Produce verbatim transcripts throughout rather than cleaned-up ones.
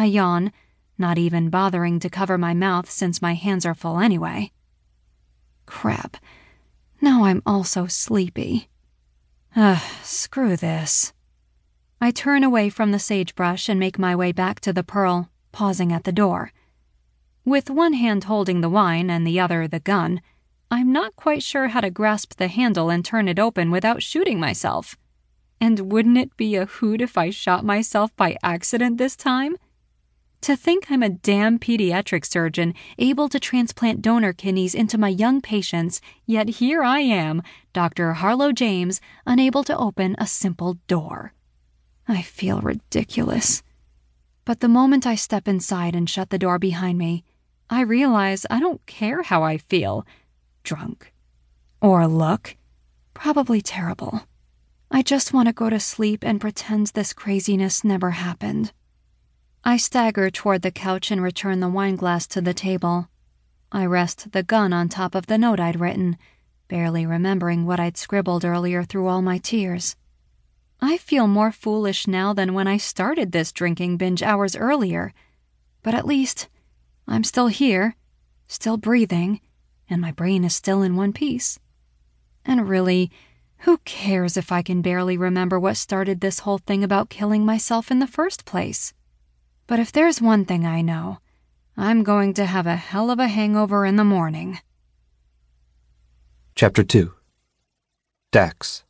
I yawn, not even bothering to cover my mouth since my hands are full anyway. Crap. Now I'm also sleepy. Ugh, screw this. I turn away from the sagebrush and make my way back to the Pearl, pausing at the door. With one hand holding the wine and the other the gun, I'm not quite sure how to grasp the handle and turn it open without shooting myself. And wouldn't it be a hoot if I shot myself by accident this time? To think I'm a damn pediatric surgeon able to transplant donor kidneys into my young patients, yet here I am, Doctor Harlow James, unable to open a simple door. I feel ridiculous. But the moment I step inside and shut the door behind me, I realize I don't care how I feel. Drunk. Or look. Probably terrible. I just want to go to sleep and pretend this craziness never happened. I stagger toward the couch and return the wineglass to the table. I rest the gun on top of the note I'd written, barely remembering what I'd scribbled earlier through all my tears. I feel more foolish now than when I started this drinking binge hours earlier, but at least I'm still here, still breathing, and my brain is still in one piece. And really, who cares if I can barely remember what started this whole thing about killing myself in the first place? But if there's one thing I know, I'm going to have a hell of a hangover in the morning. Chapter two. Dax.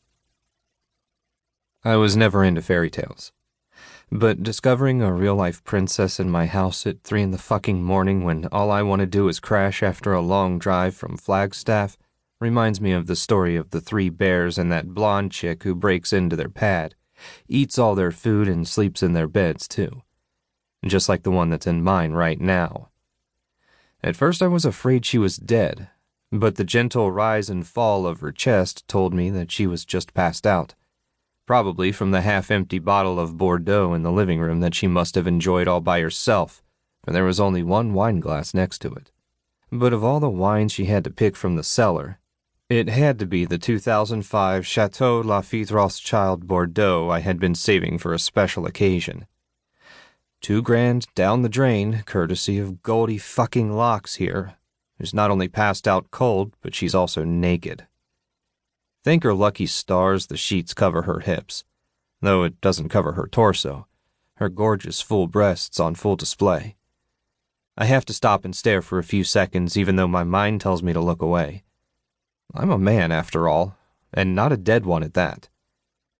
I was never into fairy tales, but discovering a real-life princess in my house at three in the fucking morning when all I want to do is crash after a long drive from Flagstaff reminds me of the story of the three bears and that blonde chick who breaks into their pad, eats all their food and sleeps in their beds too. Just like the one that's in mine right now. At first I was afraid she was dead, but the gentle rise and fall of her chest told me that she was just passed out, probably from the half-empty bottle of Bordeaux in the living room that she must have enjoyed all by herself, for there was only one wine glass next to it. But of all the wines she had to pick from the cellar, it had to be the two thousand five Chateau Lafite Rothschild Bordeaux I had been saving for a special occasion. Two grand down the drain, courtesy of Goldie fucking Locks here, who's not only passed out cold, but she's also naked. Thank her lucky stars the sheets cover her hips, though it doesn't cover her torso, her gorgeous full breasts on full display. I have to stop and stare for a few seconds even though my mind tells me to look away. I'm a man after all, and not a dead one at that.